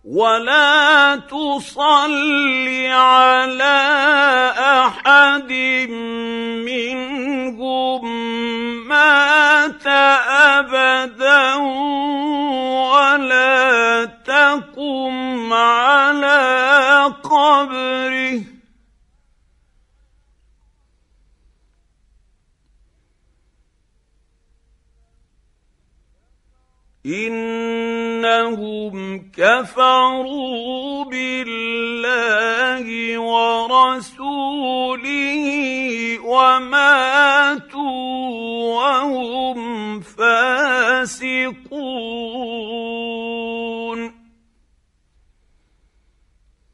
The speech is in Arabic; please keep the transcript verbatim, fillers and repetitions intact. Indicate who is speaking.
Speaker 1: ولا تصل على احد منهم مات ابدا ولا تقم على قبره إنهم كفروا بالله ورسوله وماتوا وهم فاسقون